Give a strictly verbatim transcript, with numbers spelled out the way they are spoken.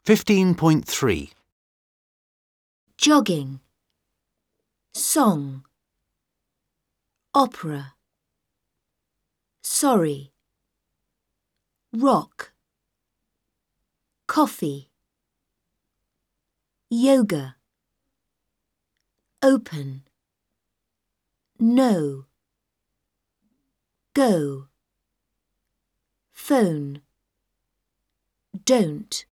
fifteen point three. Jogging, song, opera, sorry, rock, coffee, yoga, open, no, go, phone, don't.